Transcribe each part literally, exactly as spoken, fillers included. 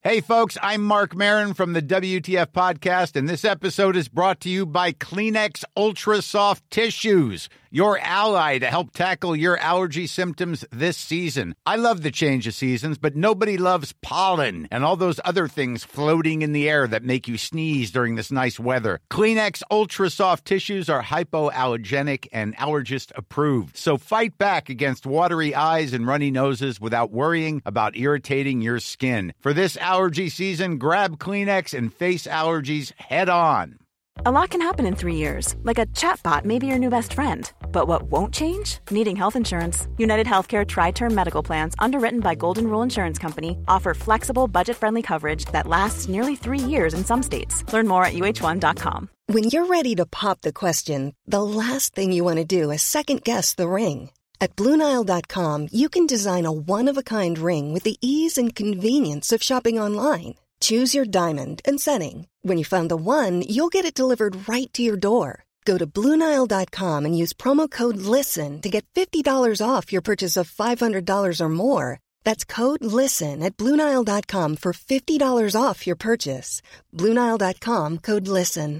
Hey folks, I'm Mark Maron from the W T F Podcast, and this episode is brought to you by Kleenex Ultra Soft Tissues, your ally to help tackle your allergy symptoms this season. I love the change of seasons, but nobody loves pollen and all those other things floating in the air that make you sneeze during this nice weather. Kleenex Ultra Soft Tissues are hypoallergenic and allergist approved, so fight back against watery eyes and runny noses without worrying about irritating your skin. For this allergy season, grab Kleenex and face allergies head on. A lot can happen in three years, like a chatbot may be your new best friend. But what won't change? Needing health insurance. United Healthcare Tri-Term Medical Plans, underwritten by Golden Rule Insurance Company, offer flexible, budget-friendly coverage that lasts nearly three years in some states. Learn more at U H one dot com. When you're ready to pop the question, the last thing you want to do is second-guess the ring. At Blue Nile dot com, you can design a one-of-a-kind ring with the ease and convenience of shopping online. Choose your diamond and setting. When you find the one, you'll get it delivered right to your door. Go to Blue Nile dot com and use promo code LISTEN to get fifty dollars off your purchase of five hundred dollars or more. That's code LISTEN at Blue Nile dot com for fifty dollars off your purchase. Blue Nile dot com, code LISTEN.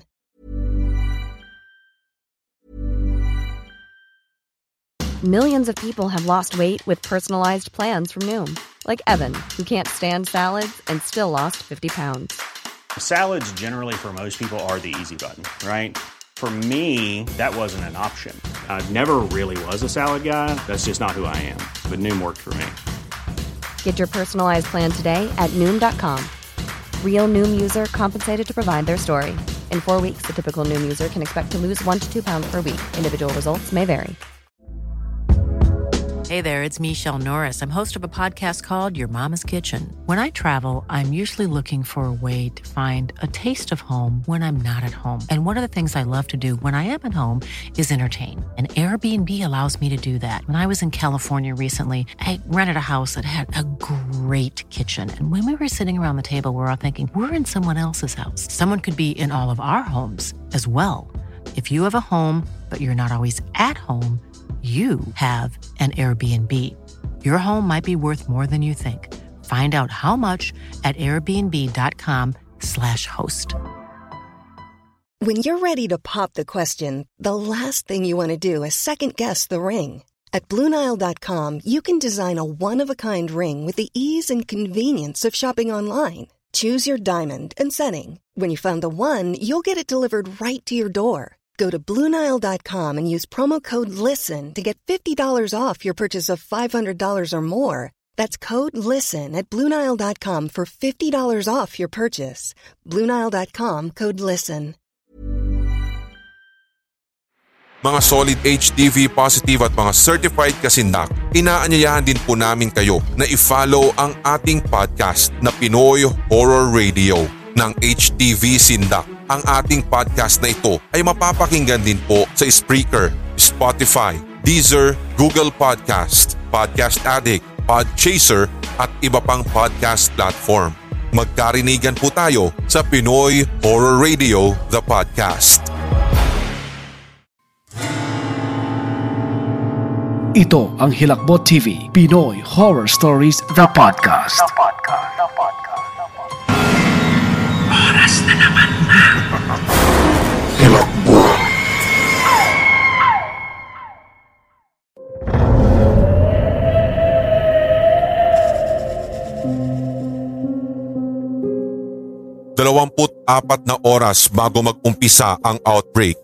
Millions of people have lost weight with personalized plans from Noom. Like Evan, who can't stand salads and still lost fifty pounds. Salads generally for most people are the easy button, right? For me, that wasn't an option. I never really was a salad guy. That's just not who I am. But Noom worked for me. Get your personalized plan today at Noom dot com. Real Noom user compensated to provide their story. In four weeks, the typical Noom user can expect to lose one to two pounds per week. Individual results may vary. Hey there, it's Michelle Norris. I'm host of a podcast called Your Mama's Kitchen. When I travel, I'm usually looking for a way to find a taste of home when I'm not at home. And one of the things I love to do when I am at home is entertain. And Airbnb allows me to do that. When I was in California recently, I rented a house that had a great kitchen. And when we were sitting around the table, we were all thinking, we're in someone else's house. Someone could be in all of our homes as well. If you have a home, but you're not always at home, you have an Airbnb. Your home might be worth more than you think. Find out how much at airbnb.com slash host. When you're ready to pop the question, the last thing you want to do is second-guess the ring. At Blue Nile dot com, you can design a one-of-a-kind ring with the ease and convenience of shopping online. Choose your diamond and setting. When you find the one, you'll get it delivered right to your door. Go to Blue Nile dot com and use promo code LISTEN to get fifty dollars off your purchase of five hundred dollars or more. That's code LISTEN at Blue Nile dot com for fifty dollars off your purchase. Blue Nile dot com, code LISTEN. Mga solid H D V positive at mga certified kasindak, inaanyayahan din po namin kayo na i-follow ang ating podcast na Pinoy Horror Radio ng H D V Sindak. Ang ating podcast na ito ay mapapakinggan din po sa Spreaker, Spotify, Deezer, Google Podcast, Podcast Addict, Podchaser at iba pang podcast platform. Magkarinigan po tayo sa Pinoy Horror Radio, the podcast. Ito ang Hilakbot T V, Pinoy Horror Stories, the podcast. The podcast. The podcast. The podcast. Oras na naman na. Hilakbot. Dalawamput apat na oras bago mag-umpisa ang outbreak.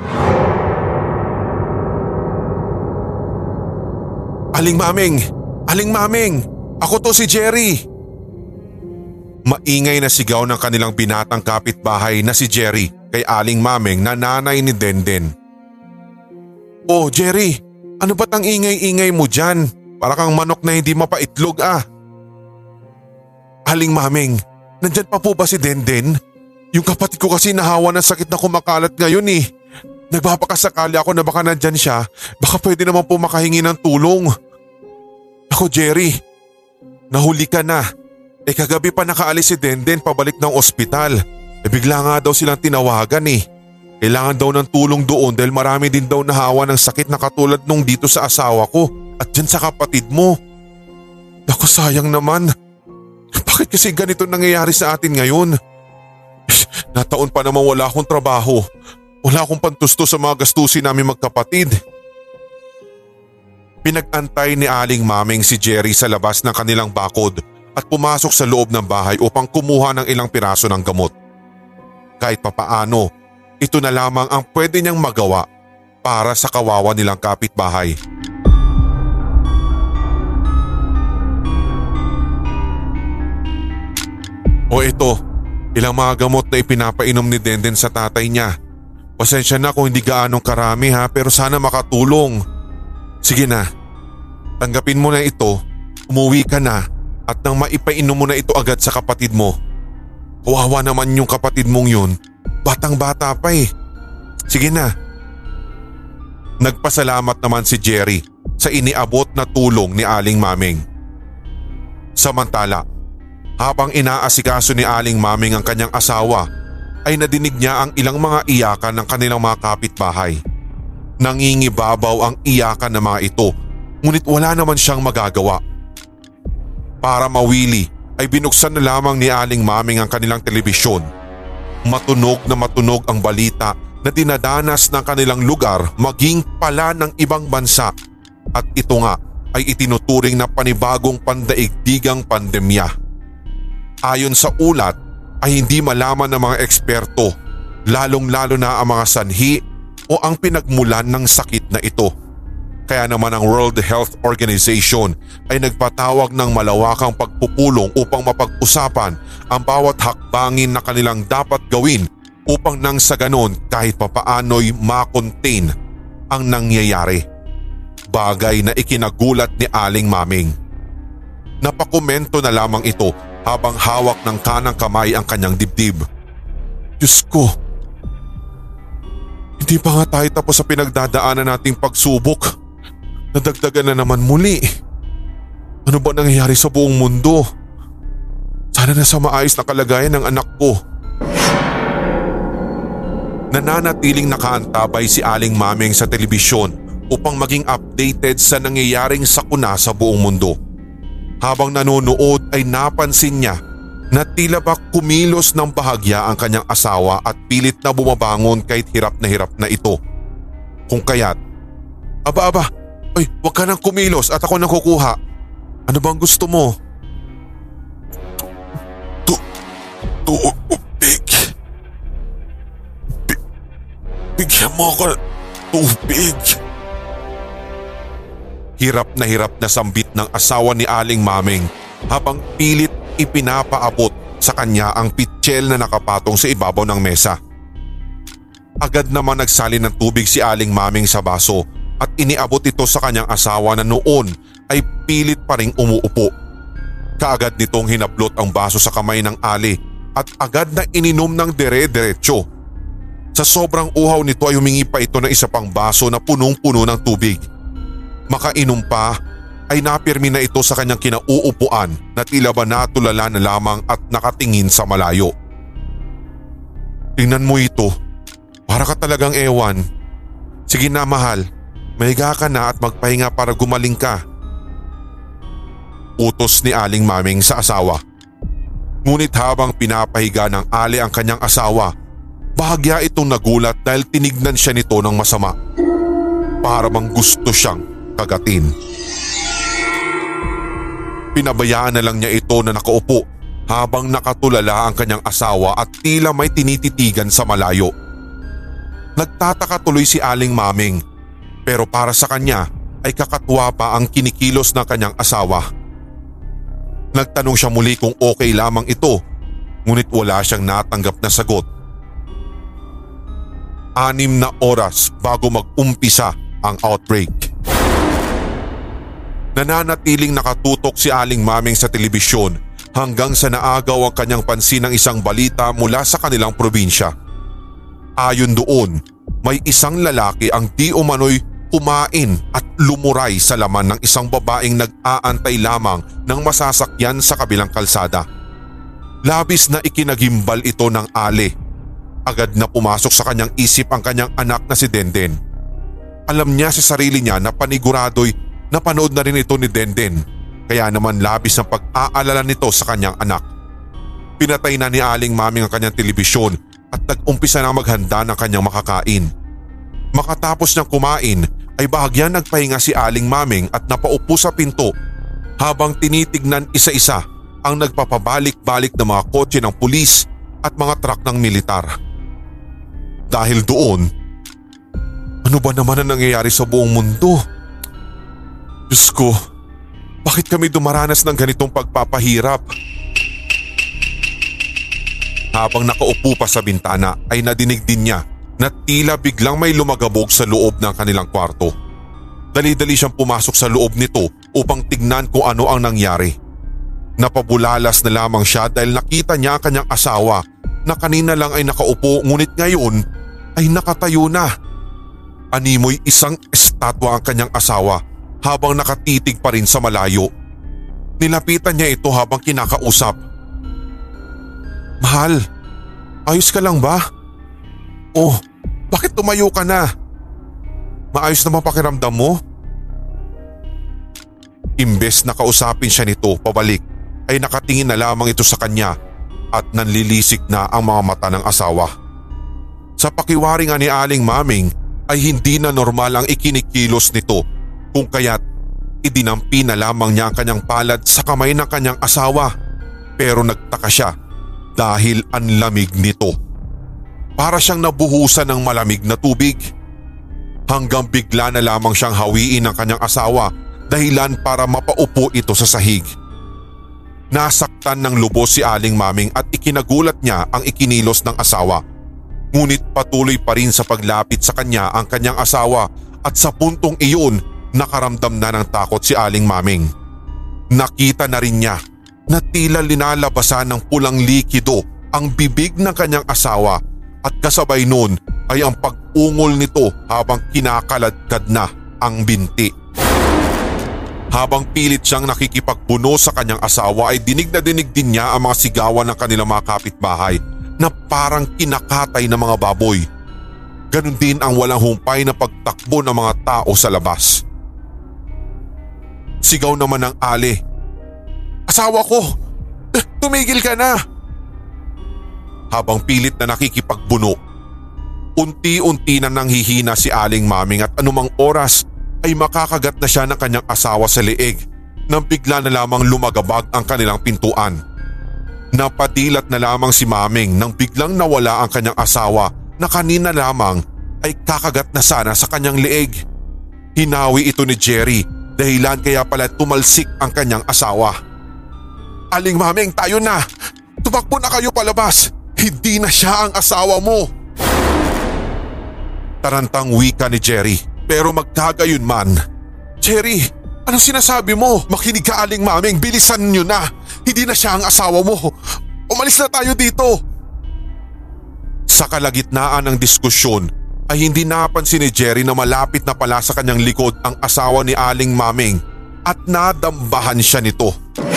Aling Maming! Aling Maming! Ako to si Jerry! Maingay na sigaw ng kanilang binatang kapitbahay na si Jerry kay Aling Maming na nanay ni Denden. Oh Jerry, ano ba't ang ingay-ingay mo dyan? Para kang manok na hindi mapaitlog ah. Aling Maming, nandyan pa po ba si Denden? Yung kapatid ko kasi nahawa ng sakit na kumakalat ngayon eh. Nagbabakasakali ako na baka nandyan siya, baka pwede naman po makahingi ng tulong. Ako Jerry, nahuli ka na. Eh kagabi pa nakaalis si Denden pabalik ng ospital. Eh bigla nga daw silang tinawagan eh. Kailangan daw ng tulong doon dahil marami din daw nahawa ng sakit na katulad nung dito sa asawa ko at dyan sa kapatid mo. Naku sayang naman. Bakit kasi ganito nangyayari sa atin ngayon? Nataon pa naman wala akong trabaho. Wala akong pantusto sa mga gastusin namin magkapatid. Pinag-antay ni Aling Maming si Jerry sa labas ng kanilang bakod at pumasok sa loob ng bahay upang kumuha ng ilang piraso ng gamot. Kahit papaano, ito na lamang ang pwede niyang magawa para sa kawawa nilang kapitbahay. O ito, ilang mga gamot na ipinapainom ni Denden sa tatay niya. Pasensya na kung hindi gaanong karami ha, pero sana makatulong. Sige na, tanggapin mo na ito, umuwi ka na at nang maipainom mo na ito agad sa kapatid mo. Kawawa naman yung kapatid mong yun, batang bata pa eh. Sige na. Nagpasalamat naman si Jerry sa iniabot na tulong ni Aling Maming. Samantala, habang inaasikaso ni Aling Maming ang kanyang asawa, ay nadinig niya ang ilang mga iyakan ng kanilang mga kapitbahay. Nangingibabaw ang iyakan ng mga ito, ngunit wala naman siyang magagawa. Para mawili ay binuksan na lamang ni Aling Maming ang kanilang telebisyon. Matunog na matunog ang balita na dinadanas ng kanilang lugar maging pala ng ibang bansa, at ito nga ay itinuturing na panibagong pandaigdigang pandemya. Ayon sa ulat ay hindi malaman ng mga eksperto, lalong-lalo na ang mga sanhi o ang pinagmulan ng sakit na ito. Kaya naman ang World Health Organization ay nagpatawag ng malawakang pagpupulong upang mapag-usapan ang bawat hakbangin na kanilang dapat gawin upang nang sa ganon kahit papaano'y makontain ang nangyayari. Bagay na ikinagulat ni Aling Maming. Napakomento na lamang ito habang hawak ng kanang kamay ang kanyang dibdib. Diyos ko, hindi pa nga tayo tapos sa pinagdadaanan nating pagsubok. Nadagdagan na naman muli. Ano ba nangyayari sa buong mundo? Sana nasa maayos na kalagayan ng anak ko. Nananatiling nakaantabay si Aling Maming sa telebisyon upang maging updated sa nangyayaring sakuna sa buong mundo. Habang nanonood ay napansin niya na tila ba kumilos ng bahagya ang kanyang asawa at pilit na bumabangon kahit hirap na hirap na ito. Kung kaya't, aba aba, ay wag ka nang kumilos at ako nang kukuha. Ano bang gusto mo? Tu, tubig. Bi, bigyan mo ako ng tubig. Hirap na hirap na sambit ng asawa ni Aling Maming habang pilit ipinapaabot sa kanya ang pitsyel na nakapatong sa ibabaw ng mesa. Agad naman nagsali ng tubig si Aling Maming sa baso at iniabot ito sa kanyang asawa na noon ay pilit pa ring umuupo. Kaagad nitong hinablot ang baso sa kamay ng Ali at agad na ininom ng dire-diretso. Sa sobrang uhaw nito ay humingi pa ito ng isa pang baso na punong-puno ng tubig. Makainom pa ay napirmi na ito sa kanyang kinauupuan na tila ba natulala na lamang at nakatingin sa malayo. Tingnan mo ito, para ka talagang ewan. Sige na mahal, mahiga ka na at magpahinga para gumaling ka. Utos ni Aling Maming sa asawa. Ngunit habang pinapahiga ng Ali ang kanyang asawa, bahagya itong nagulat dahil tinignan siya nito ng masama. Para bang gusto siyang kagatin. Pinabayaan na lang niya ito na nakaupo habang nakatulala ang kanyang asawa at tila may tinititigan sa malayo. Nagtataka tuloy si Aling Maming, pero para sa kanya ay kakatwa pa ang kinikilos ng kanyang asawa. Nagtanong siya muli kung okay lamang ito, ngunit wala siyang natanggap na sagot. Anim na oras bago mag-umpisa ang outbreak. Nananatiling nakatutok si Aling Maming sa telebisyon hanggang sa naagaw ang kanyang pansin ng isang balita mula sa kanilang probinsya. Ayon doon, may isang lalaki ang di umano'y kumain at lumuray sa laman ng isang babaeng nag-aantay lamang ng masasakyan sa kabilang kalsada. Labis na ikinagimbal ito ng Ali. Agad na pumasok sa kanyang isip ang kanyang anak na si Denden. Alam niya sa sarili niya na panigurado'y napanood na rin ito ni Denden kaya naman labis ang pag-aalala nito sa kanyang anak. Pinatay na ni Aling Maming ang kanyang telebisyon at nag-umpisa na maghanda ng kanyang makakain. Makatapos niyang kumain ay bahagyan nagpahinga si Aling Maming at napaupo sa pinto habang tinitignan isa-isa ang nagpapabalik-balik na mga kotse ng pulis at mga truck ng militar. Dahil doon, ano ba naman ang nangyayari sa buong mundo? Diyos ko, bakit kami dumaranas ng ganitong pagpapahirap? Habang nakaupo pa sa bintana ay nadinig din niya na tila biglang may lumagabog sa loob ng kanilang kwarto. Dali-dali siyang pumasok sa loob nito upang tignan kung ano ang nangyari. Napabulalas na lamang siya dahil nakita niya ang kanyang asawa na kanina lang ay nakaupo ngunit ngayon ay nakatayo na. Animoy isang estatwa ang kanyang asawa habang nakatitig pa rin sa malayo. Nilapitan niya ito habang kinakausap. Mahal, ayos ka lang ba? Oh, bakit tumayo ka na? Maayos naman pakiramdam mo? Imbes na kausapin siya nito pabalik ay nakatingin na lamang ito sa kanya at nanlilisik na ang mga mata ng asawa. Sa pakiwari nga ni Aling Maming ay hindi na normal ang ikinikilos nito kung kaya't idinampi na lamang niya ang kanyang palad sa kamay ng kanyang asawa. Pero nagtaka siya dahil ang lamig nito. Para siyang nabuhusan ng malamig na tubig. Hanggang bigla na lamang siyang hawiin ng kanyang asawa dahilan para mapaupo ito sa sahig. Nasaktan ng lubos si Aling Maming at ikinagulat niya ang ikinilos ng asawa. Ngunit patuloy pa rin sa paglapit sa kanya ang kanyang asawa at sa puntong iyon nakaramdam na ng takot si Aling Maming. Nakita na rin niya na tila linalabasan ng pulang likido ang bibig ng kanyang asawa at kasabay nun ay ang pag-ungol nito habang kinakaladkad na ang binti. Habang pilit siyang nakikipagbuno sa kanyang asawa ay dinig na dinig din niya ang mga sigawan ng kanilang mga kapitbahay na parang kinakatay ng mga baboy. Ganon din ang walang humpay na pagtakbo ng mga tao sa labas. Sigaw naman ng Ali, "Asawa ko! Tumigil ka na!" Habang pilit na nakikipagbuno, unti-unti na nanghihina si Aling Maming at anumang oras ay makakagat na siya ng kanyang asawa sa leeg nang bigla na lamang lumagabag ang kanilang pintuan. Napadilat na lamang si Maming nang biglang nawala ang kanyang asawa na kanina lamang ay kakagat na sana sa kanyang leeg. Hinawi ito ni Jerry dahilan kaya pala tumalsik ang kanyang asawa. "Aling Maming, tayo na! Tumakbo na kayo palabas! Hindi na siya ang asawa mo!" Tarantang wika ni Jerry. Pero magkagayon man, "Jerry, anong sinasabi mo? Makinig ka, Aling Maming, bilisan niyo na! Hindi na siya ang asawa mo! Umalis na tayo dito!" Sa kalagitnaan ng diskusyon ay hindi napansin ni Jerry na malapit na pala sa kanyang likod ang asawa ni Aling Maming at nadambahan siya nito.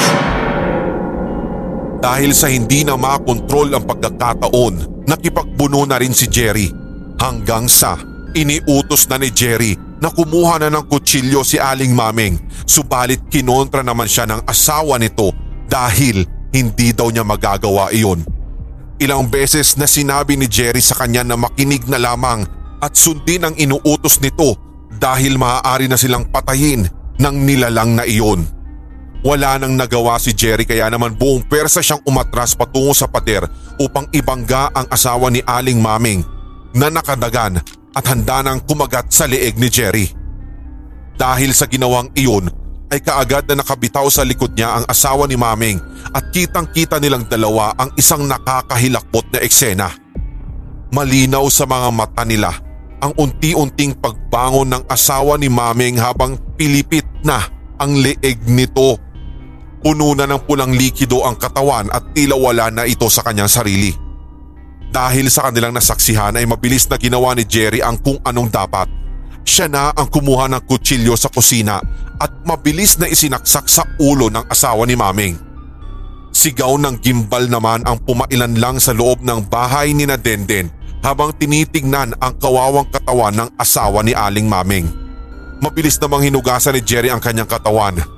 Dahil sa hindi na makontrol ang pagkakataon, nakipagbuno na rin si Jerry hanggang sa iniutos na ni Jerry na kumuha na ng kutsilyo si Aling Maming, subalit kinontra naman siya ng asawa nito dahil hindi daw niya magagawa iyon. Ilang beses na sinabi ni Jerry sa kanya na makinig na lamang at sundin ang inuutos nito dahil maaari na silang patayin ng nilalang na iyon. Wala nang nagawa si Jerry kaya naman buong persa siyang umatras patungo sa pader upang ibangga ang asawa ni Aling Maming na nakadagan at handa nang kumagat sa leeg ni Jerry. Dahil sa ginawang iyon ay kaagad na nakabitaw sa likod niya ang asawa ni Maming at kitang-kita nilang dalawa ang isang nakakahilakbot na eksena. Malinaw sa mga mata nila ang unti-unting pagbangon ng asawa ni Maming habang pilipit na ang leeg nito. Puno na ng pulang likido ang katawan at tila wala na ito sa kanyang sarili. Dahil sa kanilang nasaksihan ay mabilis na ginawa ni Jerry ang kung anong dapat. Siya na ang kumuha ng kutsilyo sa kusina at mabilis na isinaksak sa ulo ng asawa ni Maming. Sigaw ng gimbal naman ang pumailan lang sa loob ng bahay ni na Denden habang tinitingnan ang kawawang katawan ng asawa ni Aling Maming. Mabilis namang hinugasan ni Jerry ang kanyang katawan.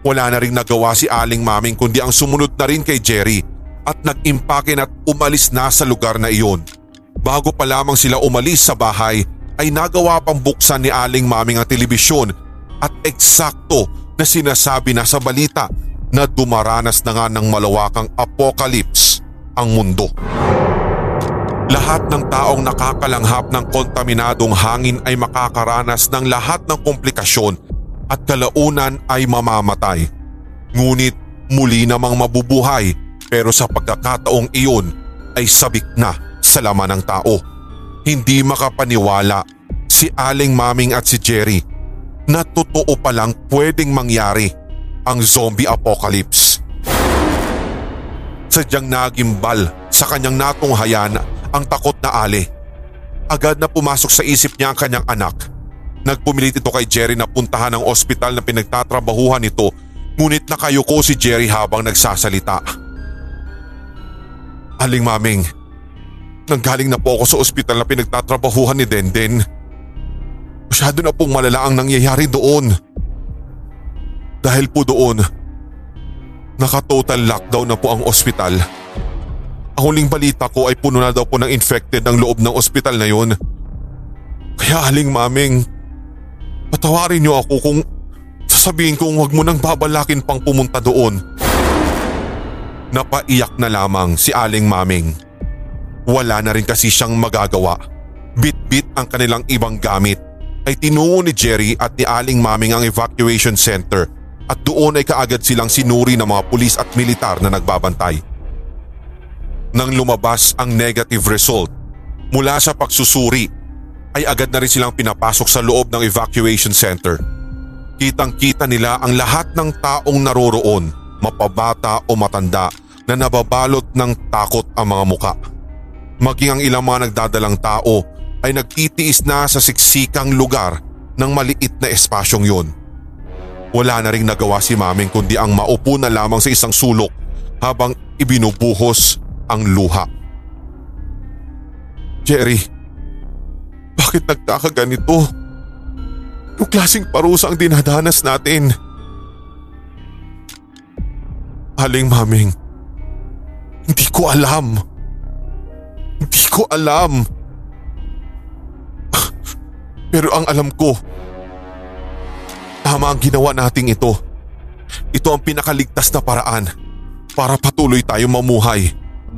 Wala na ring nagawa si Aling Maming kundi ang sumunod na rin kay Jerry at nag-impake at umalis na sa lugar na iyon. Bago pa lamang sila umalis sa bahay ay nagawa pang buksan ni Aling Maming ang telebisyon at eksakto na sinasabi na sa balita na dumaranas na nga ng malawakang apocalypse ang mundo. Lahat ng taong nakakalanghap ng kontaminadong hangin ay makakaranas ng lahat ng komplikasyon at kalaunan ay mamamatay. Ngunit muli namang mabubuhay pero sa pagkakataong iyon ay sabik na sa laman ng tao. Hindi makapaniwala si Aling Maming at si Jerry na totoo palang pwedeng mangyari ang zombie apocalypse. Sadyang nagimbal sa kanyang natunghayan ang takot na Ali. Agad na pumasok sa isip niya ang kanyang anak. Nagpumilit ito kay Jerry na puntahan ang ospital na pinagtatrabahuhan nito, ngunit nakayuko si Jerry habang nagsasalita. Aling Maming, nanggaling na po ako sa ospital na pinagtatrabahuhan ni Denden. Masyado na pong malala ang nangyayari doon. Dahil po doon, naka-total lockdown na po ang ospital. Ang huling balita ko ay puno na daw po ng infected ang loob ng ospital na yun. Kaya Aling Maming, patawarin niyo ako kung sasabihin kong huwag mo nang babalakin pang pumunta doon. Napaiyak na lamang si Aling Maming. Wala na rin kasi siyang magagawa. Bit-bit ang kanilang ibang gamit ay tinungo ni Jerry at ni Aling Maming ang evacuation center at doon ay kaagad silang sinuri ng mga pulis at militar na nagbabantay. Nang lumabas ang negative result mula sa pagsusuri ay agad na rin silang pinapasok sa loob ng evacuation center. Kitang-kita nila ang lahat ng taong naroroon, mapabata o matanda, na nababalot ng takot ang mga muka. Maging ang ilang mga nagdadalang tao ay nagtitiis na sa siksikang lugar ng maliit na espasyong yun. Wala na ring nagawa si Maming kundi ang maupo na lamang sa isang sulok habang ibinubuhos ang luha. Jerry, bakit nagkakaganito? Anong klaseng parusa ang dinadanas natin? Aling Maming, hindi ko alam. Hindi ko alam. Pero ang alam ko, tama ang ginawa nating ito. Ito ang pinakaligtas na paraan para patuloy tayong mamuhay.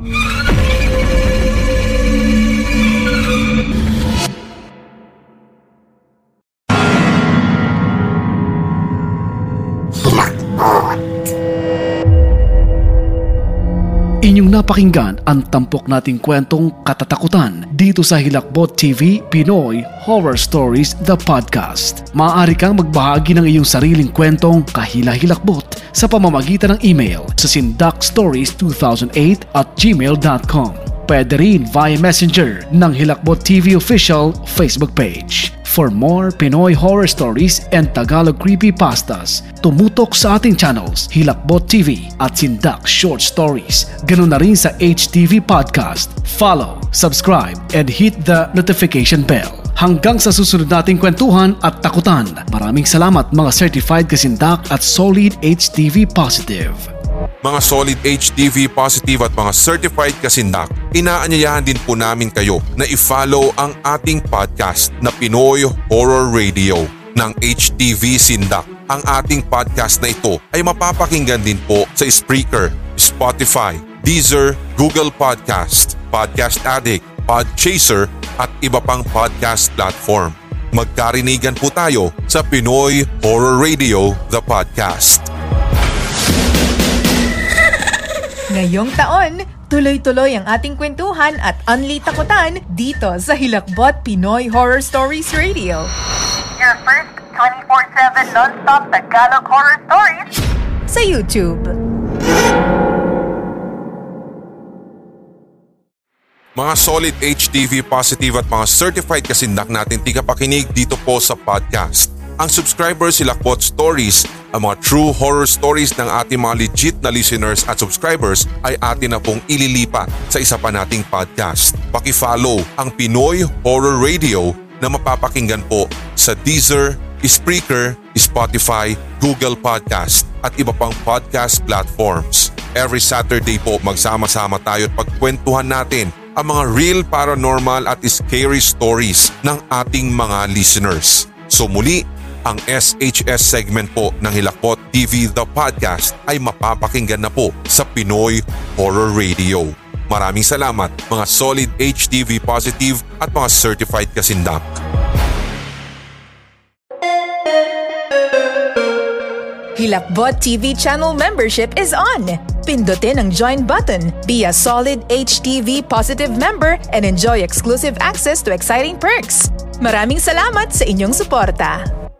Inyong napakinggan ang tampok nating kwentong katatakutan dito sa Hilakbot T V Pinoy Horror Stories The Podcast. Maaari kang magbahagi ng iyong sariling kwentong kahila-hilakbot sa pamamagitan ng email sa sindakstories two thousand eight at gmail dot com. Pwede rin via Messenger ng Hilakbot T V Official Facebook page. For more Pinoy horror stories and Tagalog creepypastas, tumutok sa ating channels Hilakbot T V at Sindak Short Stories. Ganun na rin sa H T V Podcast. Follow, subscribe, and hit the notification bell. Hanggang sa susunod nating kwentuhan at takutan. Maraming salamat mga certified kasindak at solid H T V positive. Mga solid H T V positive at mga certified kasindak, inaanyayahan din po namin kayo na i-follow ang ating podcast na Pinoy Horror Radio ng H T V Sindak. Ang ating podcast na ito ay mapapakinggan din po sa Spreaker, Spotify, Deezer, Google Podcast, Podcast Addict, Podchaser at iba pang podcast platform. Magkarinigan po tayo sa Pinoy Horror Radio, the podcast. Ngayong taon, tuloy-tuloy ang ating kwentuhan at unli takutan dito sa Hilakbot Pinoy Horror Stories Radio. Your first twenty-four seven non-stop Tagalog horror stories sa YouTube. Mga solid H T V positive at mga certified kasindak natin tigapakinig dito po sa podcast. Ang subscribers sila Hilakbot Stories, ang mga true horror stories ng ating mga legit na listeners at subscribers ay atin na pong ililipat sa isa pa nating podcast. Paki-follow ang Pinoy Horror Radio na mapapakinggan po sa Deezer, Spreaker, Spotify, Google Podcast at iba pang podcast platforms. Every Saturday po magsama-sama tayo at pagkwentuhan natin ang mga real paranormal at scary stories ng ating mga listeners. So muli, ang S H S segment po ng Hilakbot T V The Podcast ay mapapakinggan na po sa Pinoy Horror Radio. Maraming salamat mga solid H T V positive at mga certified kasindak. Hilakbot T V channel membership is on! Pindutin ang join button, be a solid H T V positive member, and enjoy exclusive access to exciting perks. Maraming salamat sa inyong suporta!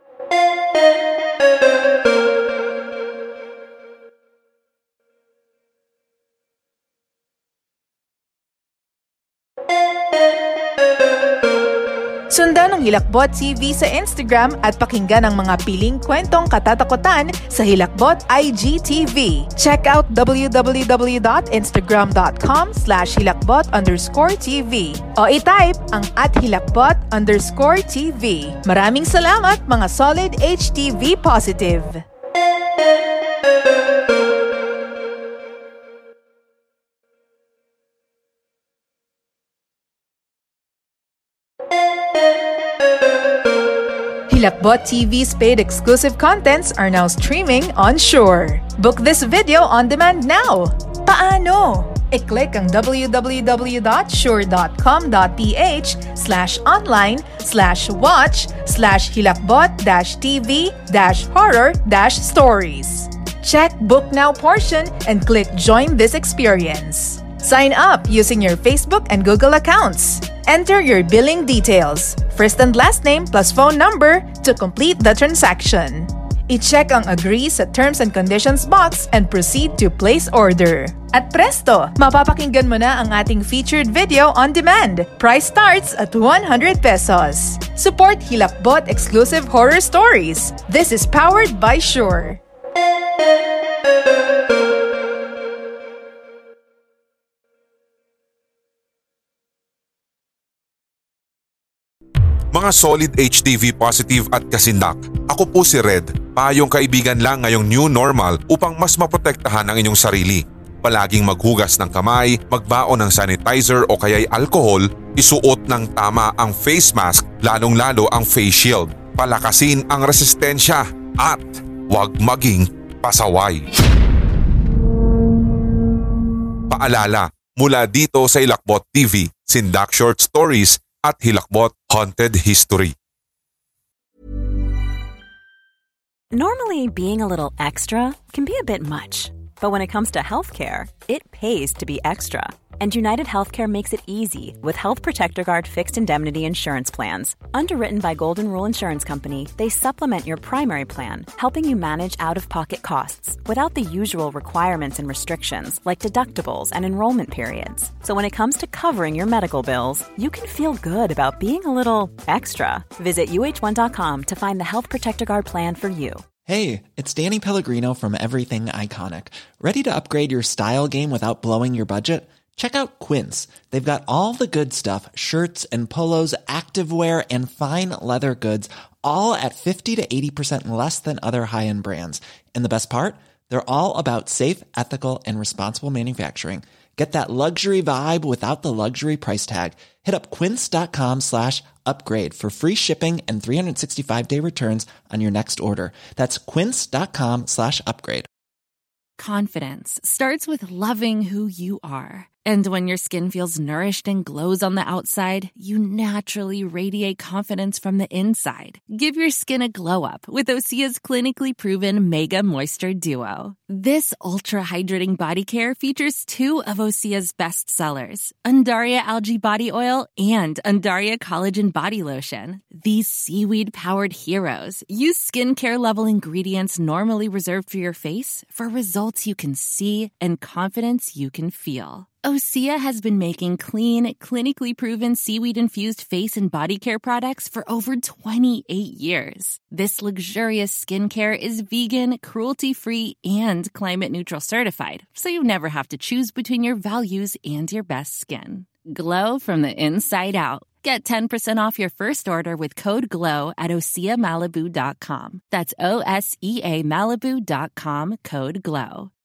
Sundan ang Hilakbot T V sa Instagram at pakinggan ang mga piling kwentong katatakutan sa Hilakbot I G T V. Check out www.instagram.com slash hilakbot underscore TV o i-type ang at hilakbot underscore TV. Maraming salamat mga solid H T V positive! Hilakbot T V's paid exclusive contents are now streaming on Shore. Book this video on demand now. Paano? I-click ang www.shore.com.ph slash online slash watch slash hilakbot dash TV dash horror dash stories. Check Book Now portion and click Join this experience. Sign up using your Facebook and Google accounts. Enter your billing details, first and last name plus phone number to complete the transaction. I-check ang agree sa terms and conditions box and proceed to place order. At presto, mapapakinggan mo na ang ating featured video on demand. Price starts at one hundred pesos. Support Hilakbot exclusive horror stories. This is powered by Shore. Mga solid H T V positive at kasindak, ako po si Red, payong kaibigan lang ngayong new normal upang mas maprotektahan ang inyong sarili. Palaging maghugas ng kamay, magbaon ng sanitizer o kaya'y alcohol, isuot ng tama ang face mask, lalong-lalo ang face shield, palakasin ang resistensya at huwag maging pasaway. Paalala, mula dito sa Hilakbot T V, Sindak Short Stories at Hilakbot Haunted History. Normally, being a little extra can be a bit much. But when it comes to healthcare, it pays to be extra. And United Healthcare makes it easy with Health Protector Guard fixed indemnity insurance plans. Underwritten by Golden Rule Insurance Company, they supplement your primary plan, helping you manage out-of-pocket costs without the usual requirements and restrictions like deductibles and enrollment periods. So when it comes to covering your medical bills, you can feel good about being a little extra. Visit U H one dot com to find the Health Protector Guard plan for you. Hey, it's Danny Pellegrino from Everything Iconic. Ready to upgrade your style game without blowing your budget? Check out Quince. They've got all the good stuff, shirts and polos, activewear, and fine leather goods, all at fifty to eighty percent less than other high-end brands. And the best part? They're all about safe, ethical, and responsible manufacturing. Get that luxury vibe without the luxury price tag. Hit up quince.com slash upgrade for free shipping and three sixty-five day returns on your next order. That's quince.com slash upgrade. Confidence starts with loving who you are. And when your skin feels nourished and glows on the outside, you naturally radiate confidence from the inside. Give your skin a glow up with Osea's clinically proven Mega Moisture Duo. This ultra-hydrating body care features two of Osea's best sellers, Undaria Algae Body Oil and Undaria Collagen Body Lotion. These seaweed-powered heroes use skincare-level ingredients normally reserved for your face for results you can see and confidence you can feel. Osea has been making clean, clinically proven seaweed-infused face and body care products for over twenty-eight years. This luxurious skincare is vegan, cruelty-free, and climate-neutral certified, so you never have to choose between your values and your best skin. Glow from the inside out. Get ten percent off your first order with code GLOW at osea malibu dot com. That's O S E A Malibu dot com, code GLOW.